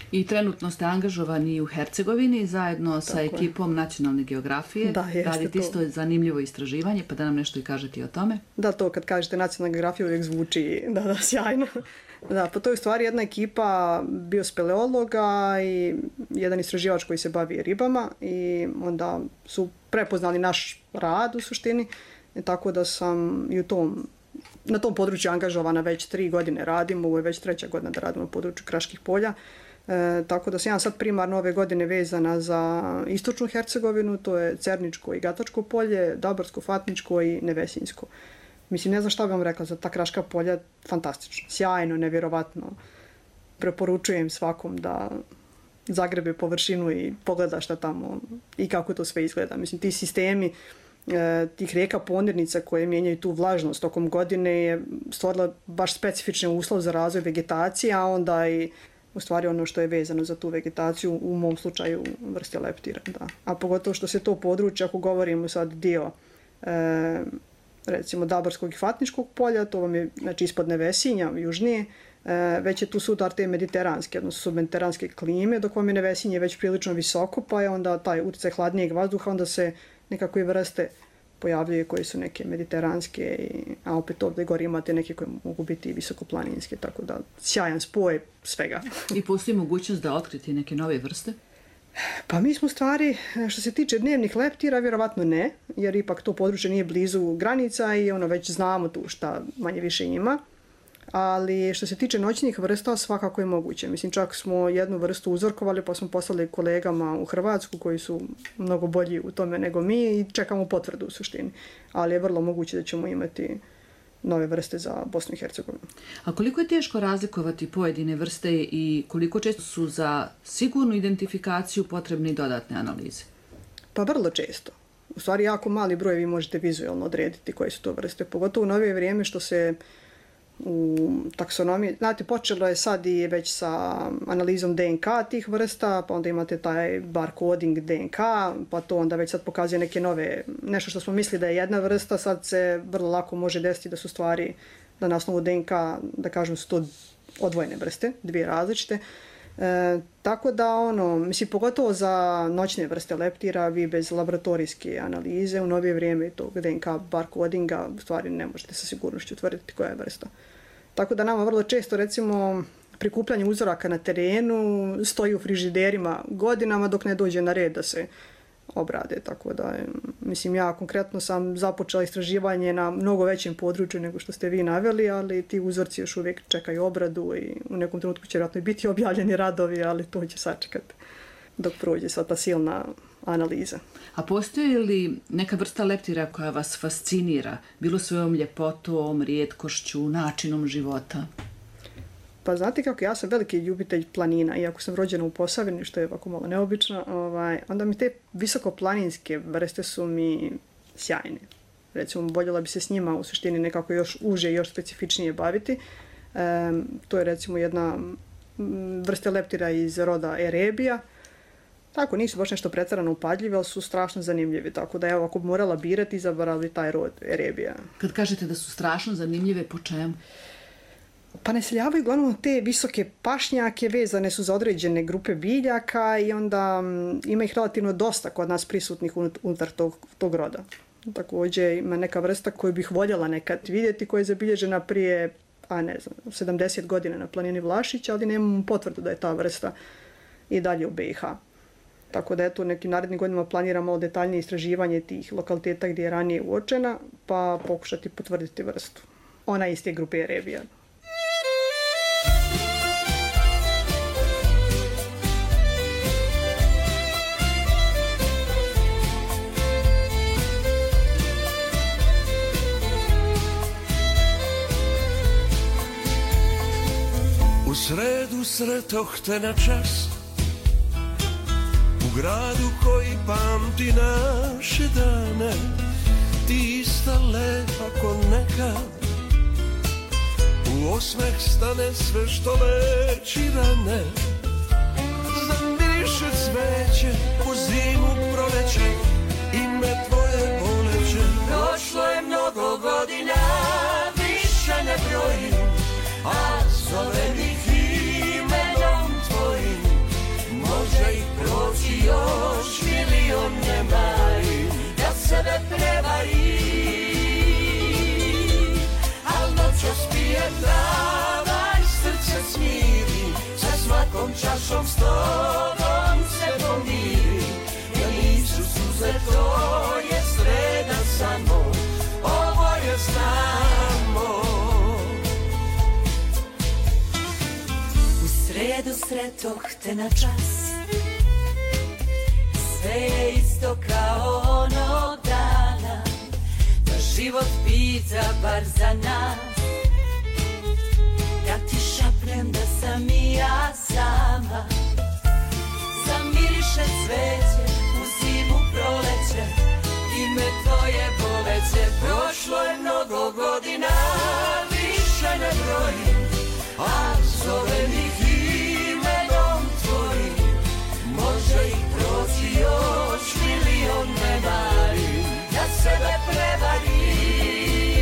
I trenutno ste angažovani u Hercegovini zajedno sa ekipom Nacionalne geografije. Da, jeste radite isto zanimljivo istraživanje, pa da nam nešto i kažete i o tome. Da, to kad kažete Nacionalna geografija uvijek zvuči sjajno. Da, pa to je u stvari jedna ekipa biospeleologa i jedan istraživač koji se bavi ribama i onda su prepoznali naš rad u suštini, tako da sam i na tom području angažovana već 3 godine radim, ovo je već 3. godina da radim na području Kraških polja, tako da sam ja sad primarno ove godine vezana za istočnu Hercegovinu, to je Cerničko i Gatačko polje, Dabarsko, Fatničko i Nevesinjsko. Mislim, ne znam šta bih vam rekla za ta Kraška polja, fantastično, sjajno, nevjerovatno. Preporučujem svakom da zagrebe površinu i pogleda šta tamo i kako to sve izgleda. Mislim, ti sistemi tih rijeka ponirnica koje mijenjaju tu vlažnost tokom godine je stvorila baš specifične uslove za razvoj vegetacije, a onda i u stvari ono što je vezano za tu vegetaciju, u mom slučaju vrste leptira. Da. A pogotovo što se to područje, ako govorimo sad dio recimo Dabarskog i Fatničkog polja, to vam je znači, ispod Nevesinja, južnije, već je tu sudar te mediteranske, odnosno submediteranske klime, dok vam je Nevesinje već prilično visoko, pa je onda taj utjecaj hladnijeg vazduha, onda se nekako i vrste pojavljuje koje su neke mediteranske, a opet ovdje gore imate neke koje mogu biti i visokoplaninske, tako da sjajan spoj svega. I postoji mogućnost da otkriti neke nove vrste? Pa mi smo stvari, što se tiče dnevnih leptira, vjerovatno ne, jer ipak to područje nije blizu granica i ono već znamo tu šta manje više ima. Ali što se tiče noćnih vrsta, svakako je moguće. Mislim, čak smo jednu vrstu uzorkovali pa smo poslali kolegama u Hrvatsku koji su mnogo bolji u tome nego mi i čekamo potvrdu u suštini. Ali je vrlo moguće da ćemo imati nove vrste za Bosnu i Hercegovinu. A koliko je teško razlikovati pojedine vrste i koliko često su za sigurnu identifikaciju potrebne dodatne analize? Pa vrlo često. U stvari jako mali broj vi možete vizualno odrediti koje su to vrste. Pogotovo u novije vrijeme što se u taksonomiji, znate, počelo je sad i već sa analizom DNK tih vrsta, pa onda imate taj barcoding DNK, pa to onda već sad pokazuje neke nove, nešto što smo mislili da je jedna vrsta, sad se vrlo lako može desiti da su stvari, da na osnovu DNK, da kažem, su to odvojene vrste, dvije različite. Tako da, mislim, pogotovo za noćne vrste leptira, vi bez laboratorijske analize u novije vrijeme tog DNK barcodinga u stvari ne možete sa sigurnošću utvrditi koja je vrsta. Tako da nama vrlo često, recimo, prikupljanje uzoraka na terenu stoji u frižiderima godinama dok ne dođe na red da se obrade. Tako da, mislim, ja konkretno sam započela istraživanje na mnogo većem području nego što ste vi naveli, ali ti uzorci još uvijek čekaju obradu i u nekom trenutku će vjerojatno biti objavljeni radovi, ali to će sačekati dok prođe sva ta silna analiza. A postoji li neka vrsta leptira koja vas fascinira, bilo svojom ljepotom, rijetkošću, načinom života? Pa znate kako, ja sam veliki ljubitelj planina, iako sam rođena u Posavini, što je ovako malo neobično, onda mi te visokoplaninske vrste su mi sjajne. Recimo, voljela bi se s njima u suštini nekako još uže i još specifičnije baviti. To je recimo jedna vrsta leptira iz roda Erebija. Tako, nisu baš nešto pretjerano upadljivi, ali su strašno zanimljivi. Tako da, evo, ako bi morala birati, izabrali taj rod Erebija. Kad kažete da su strašno zanimljive, po čemu? Pa naseljavaju uglavnom te visoke pašnjake, vezane su za određene grupe biljaka i onda ima ih relativno dosta kod nas prisutnih unutar tog roda. Također ima neka vrsta koju bih voljela nekad vidjeti, koja je zabilježena prije, 70 godina na planini Vlašić, ali nemam potvrdu da je ta vrsta i dalje u BiH. Tako da eto, u nekim narednim godinama planiramo malo detaljnije istraživanje tih lokaliteta gdje je ranije uočena, pa pokušati potvrditi vrstu. Ona je iz te grupe Erebija. U sredu sretoh te na čas, u gradu koji pamti naše dane, ti ista lepa ko nekad. U osmeh stane sve što leči rane, zamiriše cveće u zimu proleće, ime tvoje poleće. Prošlo je mnogo godina, više ne brojim, a zovem ih imenom tvojim. čašom s tobom se pomiri, jer nisu suze, to je sreda samo, ovo je znamo. U sredu sretoh te na čas, sve je isto kao onog dana, da život pita bar za nas. Ja ti šapnem da sam i ja sama, zamiriše cveće u zimu proleće, ime tvoje boleće. Prošlo je mnogo godina, više ne brojim, a zovem ih imenom tvojim. Može ih proći još milion, ne marim, ja sebe prevarim.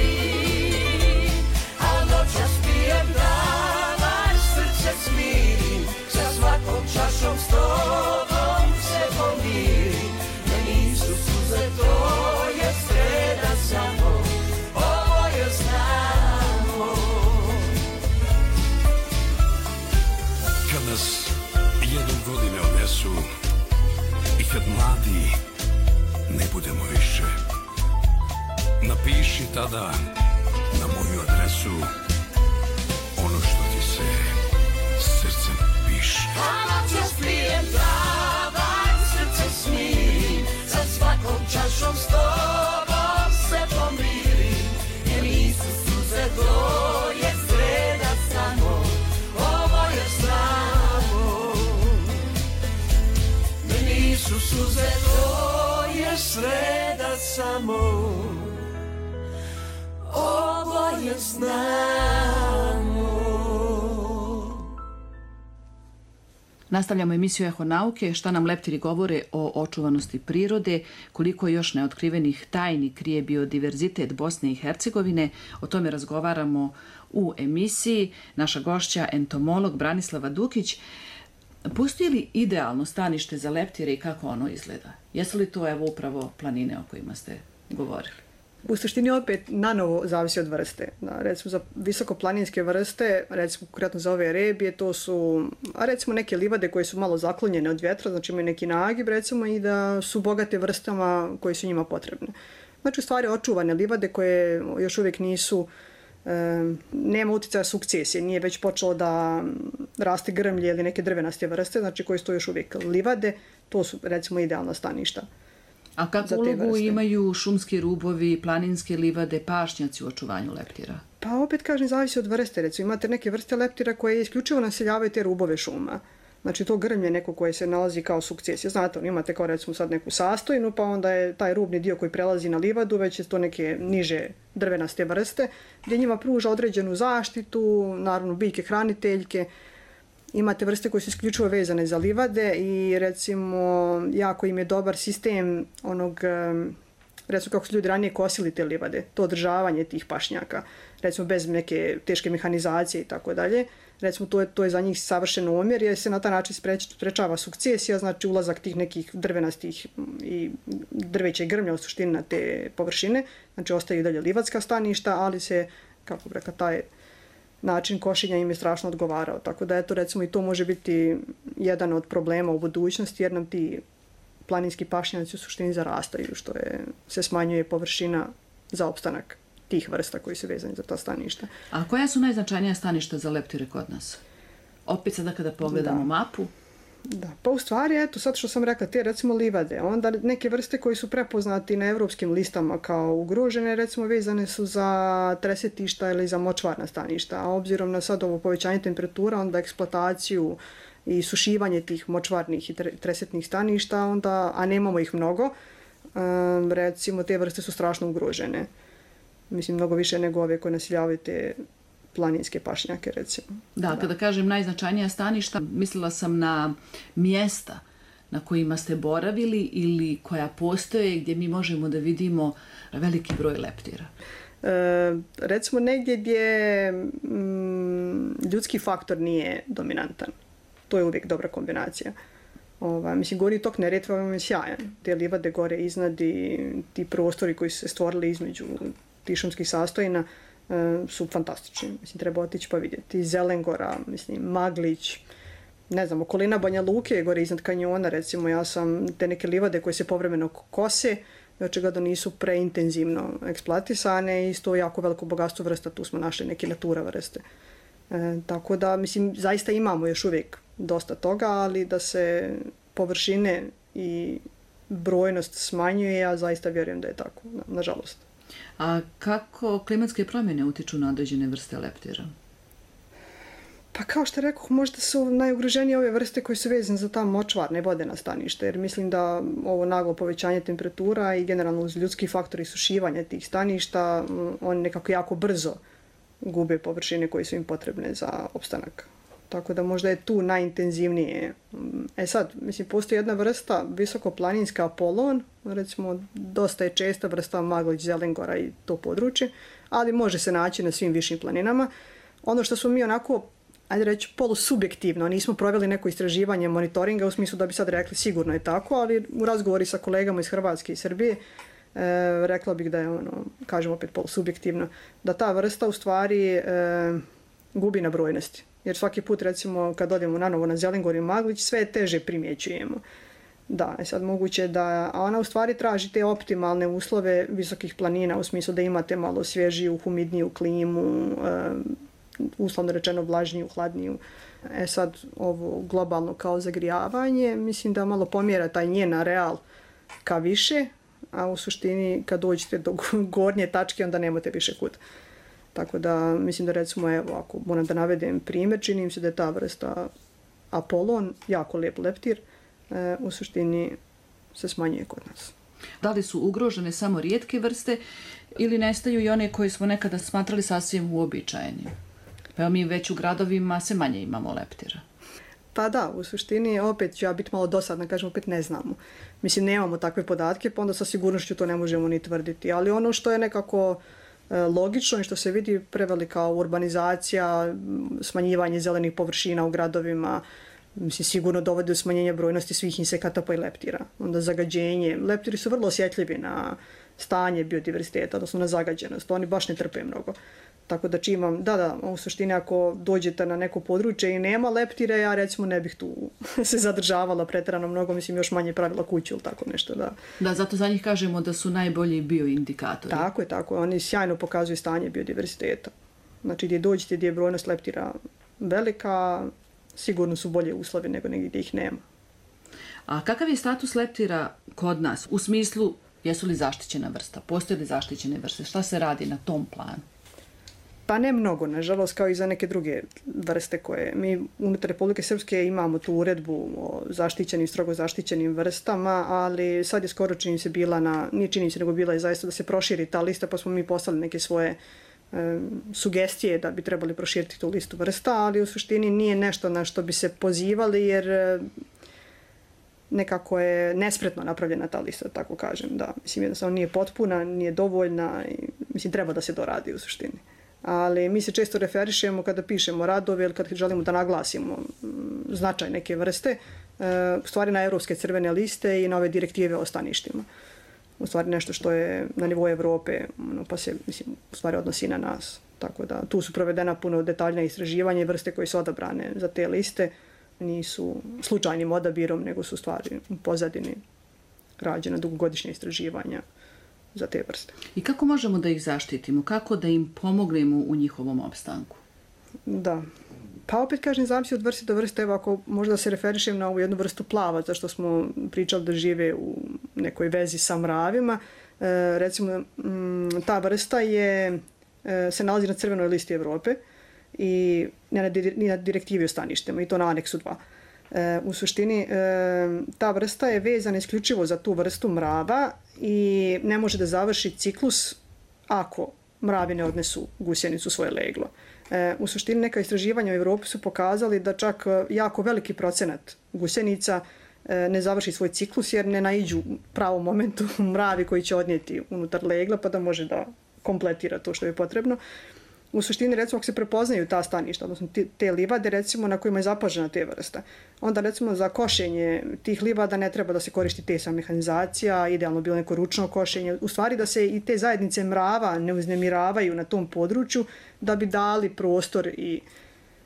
Al noćas pijem davanj, srce smirim, sa svakom čašom s tobom se pomirim. Ne nisu suze, to je sreda samo, ovo je znamo. Kad nas jednom godine odnesu i kad mladi ne budemo više, napiši tada na moju adresu ono što ti se srcem piše. A noćas pijem davanj, srce smirim, sa svakom čašom s tobom se pomirim. Jer nisu suze, to je sreda samo, ovo je znamo. Nisu suze, to je sreda samo, ovo je znamo. Nastavljamo emisiju Eho nauke, šta nam leptiri govore o očuvanosti prirode, koliko još neotkrivenih tajni krije biodiverzitet Bosne i Hercegovine. O tome razgovaramo u emisiji. Naša gošća, entomolog Branislava Dukić. Postoji li idealno stanište za leptire i kako ono izgleda? Jesu li to evo upravo planine o kojima ste govorili? U suštini opet nanovo zavisi od vrste. Recimo za visokoplaninske vrste, recimo konkretno za ove rebije, to su recimo neke livade koje su malo zaklonjene od vjetra, znači imaju neki nagib recimo i da su bogate vrstama koje su njima potrebne. Znači u stvari očuvane livade koje još uvijek nisu, nema utjecaja sukcesije, nije već počelo da raste grmlje ili neke drvenaste vrste, znači koje su to još uvijek livade, to su recimo idealna staništa. A kakvu ulogu imaju šumski rubovi, planinske livade, pašnjaci u očuvanju leptira? Pa opet kažem, zavisi od vrste. Recimo imate neke vrste leptira koje isključivo naseljavaju te rubove šuma. Znači to grmlje neko koje se nalazi kao sukcesija. Znate, imate kao recimo sad neku sastojnu, pa onda je taj rubni dio koji prelazi na livadu, već je to neke niže drvenaste vrste, gdje njima pruža određenu zaštitu, naravno biljke hraniteljke. Imate vrste koje su isključivo vezane za livade i recimo jako im je dobar sistem onog, recimo kako su ljudi ranije kosili te livade, to održavanje tih pašnjaka, recimo bez neke teške mehanizacije i tako dalje. Recimo to je za njih savršen omjer jer se na taj način sprečava sukcesija, znači ulazak tih nekih drvenastih i drveća i grmlja u suštini na te površine, znači ostaju dalje livadska staništa, ali se, kako bi rekla, taj način košenja im je strašno odgovarao. Tako da eto recimo i to može biti jedan od problema u budućnosti jer nam ti planinski pašnjaci u suštini zarastaju, što se smanjuje površina za opstanak tih vrsta koji su vezani za ta staništa. A koja su najznačajnija staništa za leptire kod nas? Opet sada kada pogledamo mapu. Da, pa u stvari, eto, sad što sam rekla, te recimo livade, onda neke vrste koji su prepoznati na evropskim listama kao ugrožene, recimo vezane su za tresetišta ili za močvarna staništa, a obzirom na sad ovo povećanje temperatura, onda eksploataciju i sušivanje tih močvarnih i tresetnih staništa, onda, a nemamo ih mnogo, recimo te vrste su strašno ugrožene. Mislim, mnogo više nego ove koje naseljavaju te planinske pašnjake, recimo. Da, kada kažem najznačajnija staništa, mislila sam na mjesta na kojima ste boravili ili koja postoje gdje mi možemo da vidimo veliki broj leptira. Recimo negdje gdje ljudski faktor nije dominantan. To je uvijek dobra kombinacija. Mislim, gornji tok Neretve je sjajan. Te livade gore iznad i ti prostori koji su se stvorili između tih šumskih sastojina su fantastični. Mislim, treba otići pa vidjeti. Zelengora, mislim, Maglić, ne znam, okolina Banja Luke, gore iznad kanjona, recimo, ja sam te neke livade koje se povremeno kose, očigledno nisu preintenzivno eksploatisane i isto jako veliko bogatstvo vrsta, tu smo našli neke natura vrste. Tako da, mislim, zaista imamo još uvijek dosta toga, ali da se površine i brojnost smanjuje, ja zaista vjerujem da je tako, nažalost. A kako klimatske promjene utiču na određene vrste leptira? Pa kao što rekao, možda su najugroženije ove vrste koje su vezane za ta močvarne vodena staništa, jer mislim da ovo naglo povećanje temperatura i generalno uz ljudski faktor isušivanja tih staništa, oni nekako jako brzo gube površine koje su im potrebne za opstanak. Tako da možda je tu najintenzivnije. Sad, mislim, postoji jedna vrsta visokoplaninska Apolon, recimo dosta je česta vrsta Maglić, Zelengora i to područje, ali može se naći na svim višim planinama. Ono što smo mi onako, ajde reći, polusubjektivno, nismo proveli neko istraživanje monitoringa u smislu da bi sad rekli sigurno je tako, ali u razgovori sa kolegama iz Hrvatske i Srbije rekla bih da je, kažem opet polusubjektivno, da ta vrsta u stvari gubi na brojnosti. Jer svaki put, recimo, kad odemo nanovo na Zelengor i Maglić, sve teže primjećujemo. Da, sad moguće da, a ona u stvari traži te optimalne uslove visokih planina, u smislu da imate malo svježiju, humidniju klimu, uslovno rečeno vlažniju, hladniju. Sad ovo globalno kao zagrijavanje, mislim da malo pomjera taj njen areal ka više, a u suštini kad dođete do gornje tačke onda nemate više kud. Tako da mislim da recimo, evo, ako moram da navedem primjer, čini mi se da je ta vrsta Apolon, jako lijep leptir, u suštini se smanjuje kod nas. Da li su ugrožene samo rijetke vrste ili nestaju i one koje smo nekada smatrali sasvim uobičajenim? Pa mi već u gradovima sve manje imamo leptira. Pa da, u suštini opet ću ja biti malo dosadna, kažem, opet ne znamo. Mislim, nemamo takve podatke, pa onda sa sigurnošću to ne možemo ni tvrditi. Ali ono što je nekako logično i što se vidi prevelika urbanizacija, smanjivanje zelenih površina u gradovima, mislim, sigurno dovodi do smanjenja brojnosti svih insekata pa i leptira. Onda zagađenje. Leptiri su vrlo osjetljivi na stanje biodiverziteta, odnosno na zagađenost. Oni baš ne trpe mnogo. Tako da čimam, da, u suštini ako dođete na neko područje i nema leptire, ja recimo ne bih tu se zadržavala pretjerano mnogo, mislim još manje pravila kuću ili tako nešto, da. Da, zato za njih kažemo da su najbolji bioindikatori. Tako je, oni sjajno pokazuju stanje biodiverziteta. Znači gdje dođete, gdje je brojnost leptira velika, sigurno su bolje uslovi nego negdje gdje ih nema. A kakav je status leptira kod nas? U smislu, jesu li zaštićena vrsta? Postoje li zaštićene vrste? Šta se radi na tom planu? Pa ne mnogo, nažalost, kao i za neke druge vrste koje mi unutar Republike Srpske imamo tu uredbu o zaštićenim, strogo zaštićenim vrstama, ali sad je skoro čini se bila nije čini se nego bila je zaista da se proširi ta lista, pa smo mi poslali neke svoje sugestije da bi trebali proširiti tu listu vrsta, ali u suštini nije nešto na što bi se pozivali jer nekako je nespretno napravljena ta lista, tako kažem. Da, mislim, jednostavno nije potpuna, nije dovoljna i mislim treba da se doradi u suštini. Ali mi se često referišemo kada pišemo radove ili kad želimo da naglasimo značaj neke vrste, u stvari na europske crvene liste i na ove direktive o staništima. U stvari nešto što je na nivou Evrope, pa se u stvari odnosi na nas. Tako da tu su provedena puno detaljna istraživanja i vrste koje su odabrane za te liste nisu slučajnim odabirom, nego su stvari u pozadini rađena dugogodišnja istraživanja za te vrste. I kako možemo da ih zaštitimo? Kako da im pomognemo u njihovom opstanku? Da. Pa opet kažem, zavisi od vrste do vrste. Evo ako možda se referišem na ovu jednu vrstu plava, zašto smo pričali da žive u nekoj vezi sa mravima. Recimo, ta vrsta se nalazi na crvenoj listi Evrope i na direktivi o staništima i to na aneksu 2. U suštini ta vrsta je vezana isključivo za tu vrstu mrava i ne može da završi ciklus ako mravi ne odnesu gusjenicu svoje leglo. U suštini neka istraživanja u Evropi su pokazali da čak jako veliki procenat gusjenica ne završi svoj ciklus jer ne naiđu pravom momentu mravi koji će odnijeti unutar legla pa da može da kompletira to što je potrebno. U suštini, recimo, ako se prepoznaju ta staništa, odnosno te livade, recimo, na kojima je zapažena te vrsta, onda, recimo, za košenje tih livada ne treba da se koristi tesa mehanizacija, idealno bilo neko ručno košenje. U stvari da se i te zajednice mrava ne uznemiravaju na tom području da bi dali prostor i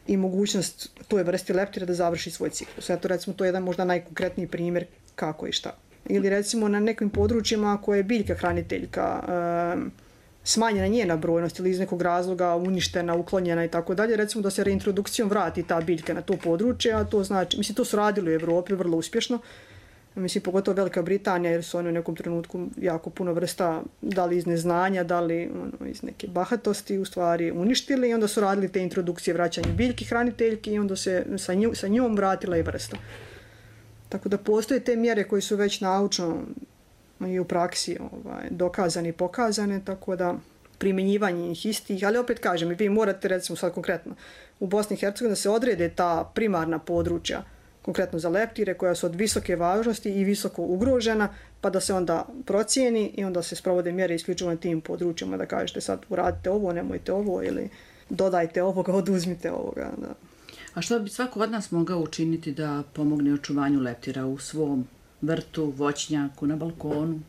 i mogućnost toj vrsti leptira da završi svoj ciklus. Eto, recimo, to je jedan možda najkonkretniji primjer kako i šta. Ili recimo na nekim područjima koje je biljka hraniteljka, smanjena njena brojnost ili iz nekog razloga uništena, uklonjena i tako dalje, recimo da se reintrodukcijom vrati ta biljka na to područje, a to znači, mislim, to su radili u Europi vrlo uspješno, mislim, pogotovo Velika Britanija, jer su oni u nekom trenutku jako puno vrsta, da li iz neznanja, da li iz neke bahatosti, u stvari uništili i onda su radili te introdukcije vraćanje biljki hraniteljki i onda se sa njom vratila i vrsta. Tako da postoje te mjere koje su već naučno i u praksi dokazane i pokazane, tako da primjenjivanje ih istih, ali opet kažem, vi morate recimo sad konkretno u Bosni i Hercegovini da se odrede ta primarna područja, konkretno za leptire, koja su od visoke važnosti i visoko ugrožena, pa da se onda procijeni i onda se sprovode mjere isključivo na tim područjima, da kažete sad uradite ovo, nemojte ovo ili dodajte ovoga, oduzmite ovoga. Da. A što bi svako od nas mogao učiniti da pomogne očuvanju leptira u svom vrtu, voćnjaku, na balkonu?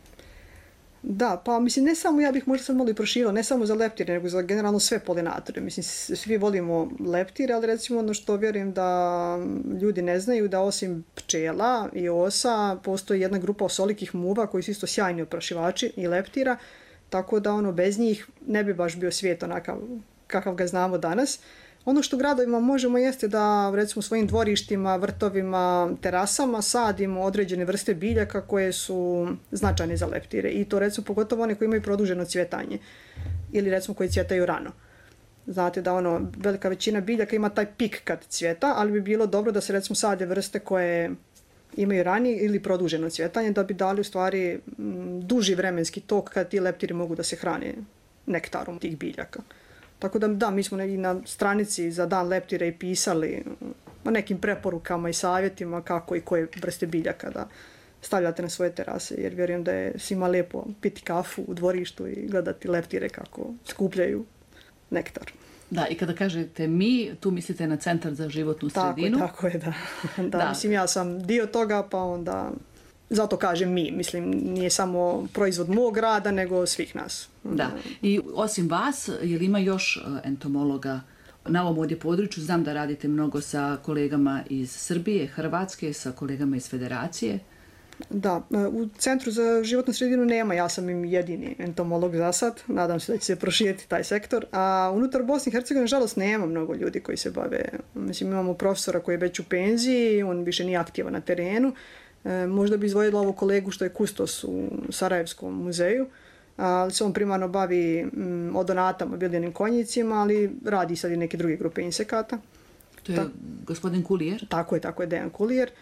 Da, pa mislim ne samo, ja bih možda sad malo i proširila, ne samo za leptire, nego za generalno sve polinatore. Mislim, svi volimo leptire, ali recimo ono što vjerujem da ljudi ne znaju, da osim pčela i osa, postoji jedna grupa osolikih muva koji su isto sjajni oprašivači i leptira, tako da bez njih ne bi baš bio svijet onakav kakav ga znamo danas. Ono što u gradovima možemo jeste da recimo u svojim dvorištima, vrtovima, terasama sadimo određene vrste biljaka koje su značajne za leptire i to recimo pogotovo one koje imaju produženo cvjetanje ili recimo koji cvjetaju rano. Znate da velika većina biljaka ima taj pik kad cvjeta, ali bi bilo dobro da se recimo sade vrste koje imaju ranije ili produženo cvjetanje da bi dali u stvari duži vremenski tok kad ti leptiri mogu da se hrane nektarom tih biljaka. Tako da, mi smo i na stranici za dan leptira i pisali o nekim preporukama i savjetima kako i koje vrste biljaka da stavljate na svoje terase, jer vjerujem da je svima lijepo piti kafu u dvorištu i gledati leptire kako skupljaju nektar. Da, i kada kažete mi, tu mislite na Centar za životnu sredinu. Tako je, da. Mislim, ja sam dio toga, pa onda zato kažem mi. Mislim, nije samo proizvod mog rada, nego svih nas. Da, i osim vas, je li ima još entomologa na ovom ovdje području? Znam da radite mnogo sa kolegama iz Srbije, Hrvatske, sa kolegama iz Federacije. Da, u Centru za životnu sredinu nema, ja sam im jedini entomolog za sad, nadam se da će se proširiti taj sektor, a unutar Bosne i Hercegovine, nažalost, nema mnogo ljudi koji se bave. Mislim, imamo profesora koji je već u penziji, on više nije aktivan na terenu, možda bi izdvojila ovog kolegu što je kustos u Sarajevskom muzeju, ali se on primarno bavi odonatama, biljenim konjicima, ali radi sad i neke druge grupe insekata. To je gospodin Kulijer? Tako je, Dejan Kulijer.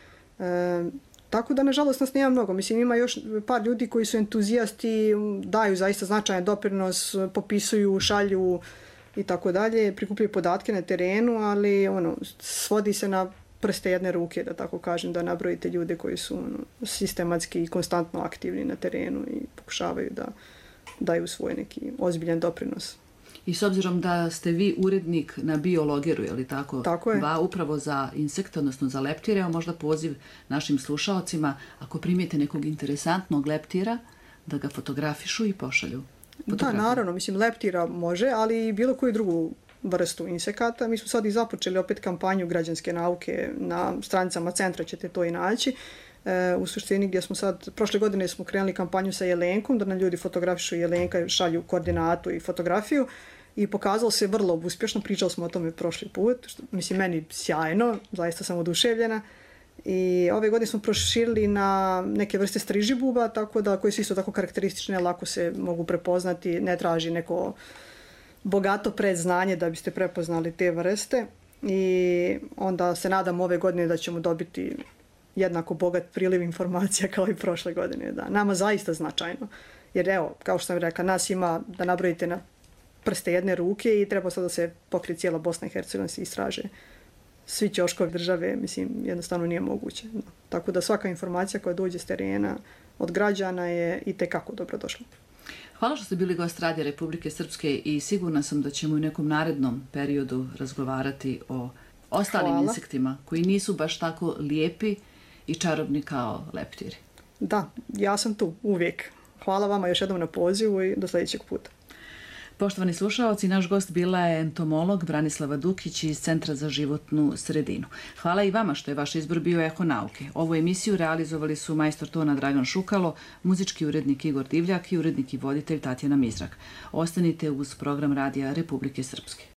Tako da, nažalost, nas nema mnogo. Mislim, ima još par ljudi koji su entuzijasti, daju zaista značajan doprinos, popisuju, šalju i tako dalje, prikupljaju podatke na terenu, ali svodi se na prste jedne ruke, da tako kažem, da nabrojite ljude koji su sistematski i konstantno aktivni na terenu i pokušavaju da daju svoj neki ozbiljan doprinos. I s obzirom da ste vi urednik na Biologeru, je li tako? Tako je. Upravo za insekte, odnosno za leptire, možda poziv našim slušaocima, ako primijete nekog interesantnog leptira, da ga fotografišu i pošalju. Da, naravno, mislim, leptira može, ali i bilo koju drugu vrstu insekata. Mi smo sad i započeli opet kampanju građanske nauke, na stranicama centra ćete to i naći. U suštini gdje smo sad, prošle godine smo krenuli kampanju sa jelenkom, da nam ljudi fotografišu jelenka, šalju koordinatu i fotografiju i pokazalo se vrlo uspješno, pričali smo o tome prošli put, što, mislim, meni sjajno, zaista sam oduševljena. I ove godine smo proširili na neke vrste strižibuba, tako da, koji su isto tako karakteristične, lako se mogu prepoznati, ne traži neko bogato predznanje da biste prepoznali te vrste i onda se nadam ove godine da ćemo dobiti jednako bogat priliv informacija kao i prošle godine. Da. Nama zaista značajno. Jer evo, kao što sam rekla, nas ima da nabrojite na prste jedne ruke i treba sad da se pokrije cijela Bosna i Hercegovina, se istraže svi ćoškovi države, mislim, jednostavno nije moguće. No. Tako da svaka informacija koja dođe s terena od građana je itekako dobrodošla. Hvala što ste bili gost Radija Republike Srpske i sigurna sam da ćemo u nekom narednom periodu razgovarati o ostalim insektima koji nisu baš tako lijepi i čarobni kao leptiri. Da, ja sam tu uvijek. Hvala vama još jednom na pozivu i do sljedećeg puta. Poštovani slušaoci, naš gost bila je entomolog Branislava Dukić iz Centra za životnu sredinu. Hvala i vama što je vaš izbor bio Eho nauke. Ovu emisiju realizovali su majstor tona Dragan Šukalo, muzički urednik Igor Divljak i urednik i voditelj Tatjana Mizrak. Ostanite uz program Radija Republike Srpske.